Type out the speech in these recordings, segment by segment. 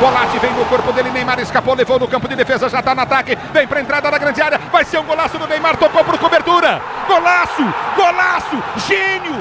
Colate vem no corpo dele, Neymar escapou, levou no campo de defesa, já tá no ataque, vem pra entrada da grande área, vai ser um golaço do Neymar, tocou por cobertura, golaço, golaço, gênio,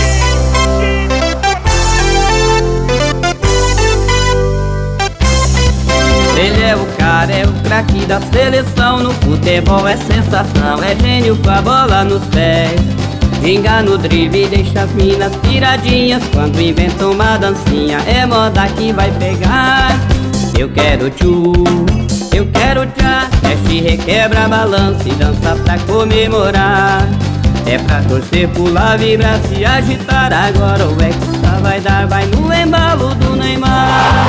Ele é o cara, é o craque da seleção, no futebol é sensação, é gênio com a bola nos pés. Ginga no drible, deixa as minas piradinhas, quando inventa uma dancinha, é moda que vai pegar. Eu quero tchu, eu quero tchá, mexe, requebra, balança e dança pra comemorar. É pra torcer, pular, vibrar, se agitar, agora o Hexa vai dar, vai no embalo do Neymar.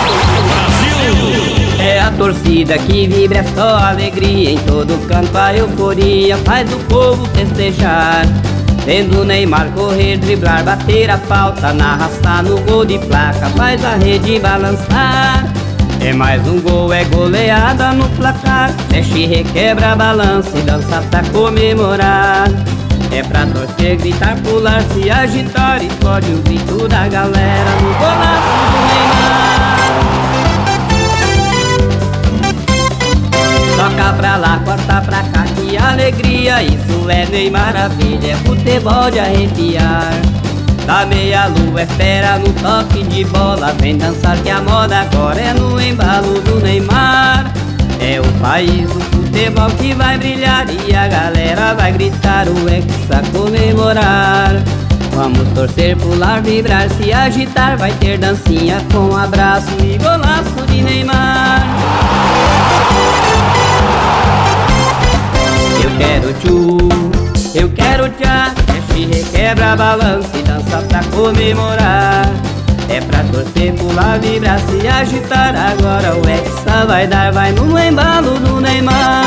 É a torcida que vibra, é só alegria, em todo canto a euforia faz o povo festejar. Vendo o Neymar correr, driblar, bater a falta, na raça, no gol de placa, faz a rede balançar. É mais um gol, é goleada no placar, mexe, requebra, balança e dança pra comemorar. É pra torcer, gritar, pular, se agitar, explode o grito da galera no golaço do Neymar. Toca pra lá, corta pra cá, que alegria, isso é Neymar maravilha, é futebol de arrepiar. Da meia lua, espera no toque de bola, vem dançar que a moda agora é no embalo do Neymar. É o país do futebol que vai brilhar e a galera vai gritar o Hexa comemorar. Vamos torcer, pular, vibrar, se agitar, vai ter dancinha com abraço e golaço de Neymar. Eu quero tchu, eu quero tchá, mexe, requebra, balança e dança pra comemorar. É pra torcer, pular, vibrar, se agitar, agora o Hexa vai dar, vai no embalo do Neymar.